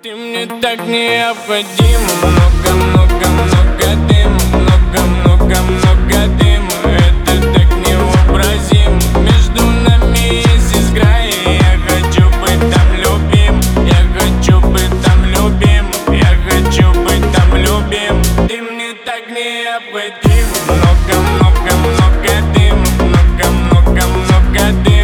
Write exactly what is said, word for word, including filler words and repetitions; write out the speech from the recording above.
Ты мне так необходим. Много-много-много дыма, много-много-много дыма. Это так невообразимо. Между нами есть искра, и я хочу быть там любим. Я хочу быть там любим. Я хочу быть там любим. Ты мне так необходим. Много-много-много дыма, много-много-много дыма.